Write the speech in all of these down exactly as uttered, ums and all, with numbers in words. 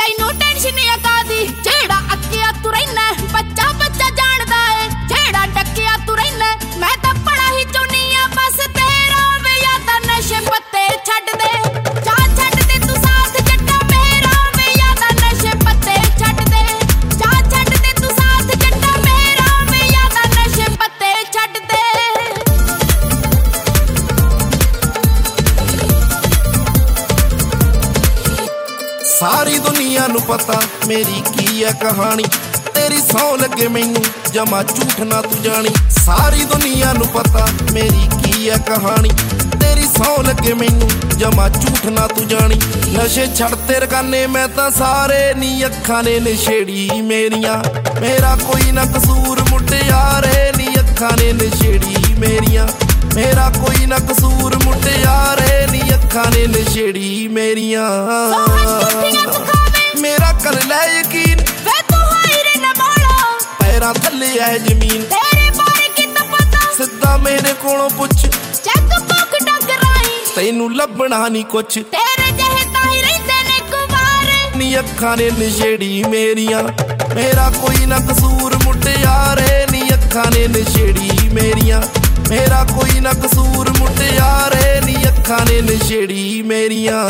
ਤੈਨੂੰ ਟੈਨਸ਼ਨ ਆ ਕਾਦੀ ਜਿਹੜਾ ਅੱਕਿਆ ਤੂੰ ਰਹਿਣਾ ਬੱਚਾ ਬੱਚਾ ਜਾਣਦਾ ਏ ਜਿਹੜਾ ਡੱਕਿਆ ਤੂੰ ਰਹਿਣਾ ਮੈਂ ਤਾਂ ਬੜਾ ਹੀ ਚਾਹੁੰਦੀ ਆ ਬਸ ਤੇਰਾ ਵੇ ਯਾਦਾਂ ਨਸ਼ੇ ਪੱਤੇ ਛੱਡ ਦੇ ਜਾ ਛੱਡ ਦੇ ਤੂੰ ਸਾਥ ਜੱਟਾ ਮੇਰਾ ਵੇ ਯਾਦਾਂ ਨਸ਼ੇ ਪੱਤੇ ਛੱਡ ਦੇ ਜਾ ਛੱਡ ਦੇ ਤੂੰ ਸਾਥ ਜੱਟਾ ਮੇਰਾ ਵੇ ਯਾਦਾਂ ਨਸ਼ੇ ਪੱਤੇ ਛੱਡ ਦੇ सारी दुनिया नू पता मेरी की है कहानी तेरी सौ लगे मैनू जमा झूठ ना तू जानी सारी दुनिया नू पता मेरी की है कहानी तेरी सौ लगे मैनू जमा झूठ ना तू जानी नशे छड़ते रकाने मैं तां सारे नी अखां ने नशेड़ी मेरियां मेरा कोई ना कसूर मुटियारे नी अखां ने नशेड़ी मेरियां मेरा कोई ना कसूर मुटियारे नी अखां ने नशेड़ी मेरियां मेरा कर ले यकीन वे तू हायरे न मोड़ा पैरां थल्ले है जमीन तेरे बारे की तो पता सिद्धा मेरे कोलों पुछ चेक पोक डगराई तैनू लभना नी कुछ तेरे जहे ताही रहिंदे ने कुवारे नी अखां ने नशेड़ी मेरियां मेरा कोई ना कसूर मुटियारे नी अखां ने नशेड़ी मेरियां मेरा कोई ना कसूर मुटियारे नी अखां ने नशेड़ी मेरियां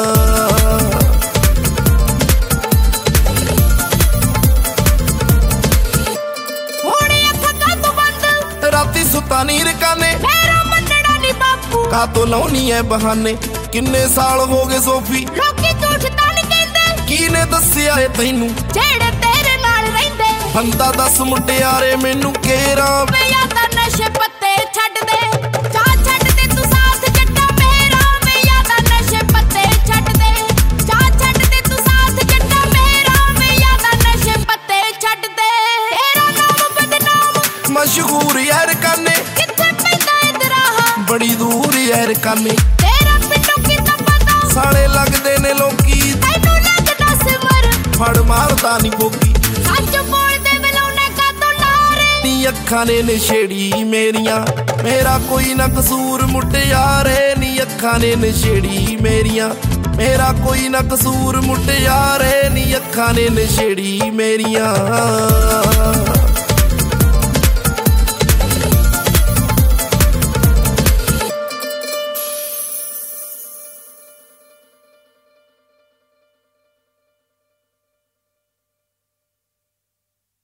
राती सुता नी रकाने मेरा मनड़ा नी बापू का तो लाउनी है बहाने किन्ने साल हो गए सोफी लोकी झूठ तां नी कहंदे कीने दस्सिया है तैनू जेड़े तेरे नाल रहिंदे बंदा दस मुटियारे मैनू केरा वे यादां नशे पत्ते छड्ड दे जा छड्ड दे तू साथ जट्टा मेरा वे यादां नशे पत्ते छड्ड दे जा छड्ड दे तू साथ जट्टा मेरा वे यादां नशे पत्ते छड्ड दे तेरा नाम बदनाम मशहूर यार काने किथे पैंदा ए दराहा बड़ी दूर यार काने तेरा पिंडों की तो पता साले लगदे ने लोकी तैनू लगदा सिमर फड़ मारदा नी बोकी सच बोलदे मिलाउने का तो लारे नी अखां ने नशेड़ी मेरियां मेरा कोई ना कसूर मुटियारे नी अखां ने नशेड़ी मेरियां मेरा कोई ना कसूर मुटियारे नी अखां ने नशेड़ी मेरियां।